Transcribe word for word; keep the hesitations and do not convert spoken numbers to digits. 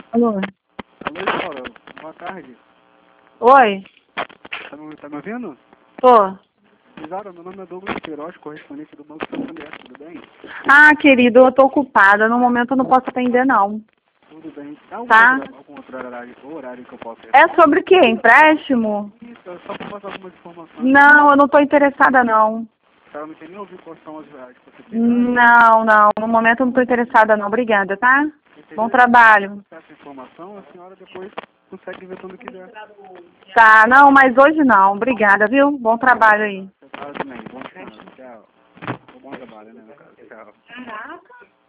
Alô? Alô, Laura. Boa tarde. Oi? Tá me, tá me ouvindo? Tô. Laura, meu nome é Douglas Queiroz, correspondente do Banco Santander, tudo bem? Ah, querido, eu tô ocupada. No momento eu não posso atender, não. Tudo bem. Há algum, Tá? outro, algum outro horário, horário que eu possa É retornar? sobre o quê? Empréstimo? Isso, é só para passar algumas informações. Não, eu não tô interessada, não. Ela não quer nem ouvir quais são as reais que você tem. Não, não. No momento eu não tô interessada, não. Obrigada, tá? Bom trabalho. Essa informação, a senhora depois consegue ver quando quiser. Tá, não, mas hoje não. Obrigada, viu? Bom trabalho aí. Você fala também. Bom descanso. Tchau. Bom trabalho, né, no caso. Tchau. Caraca.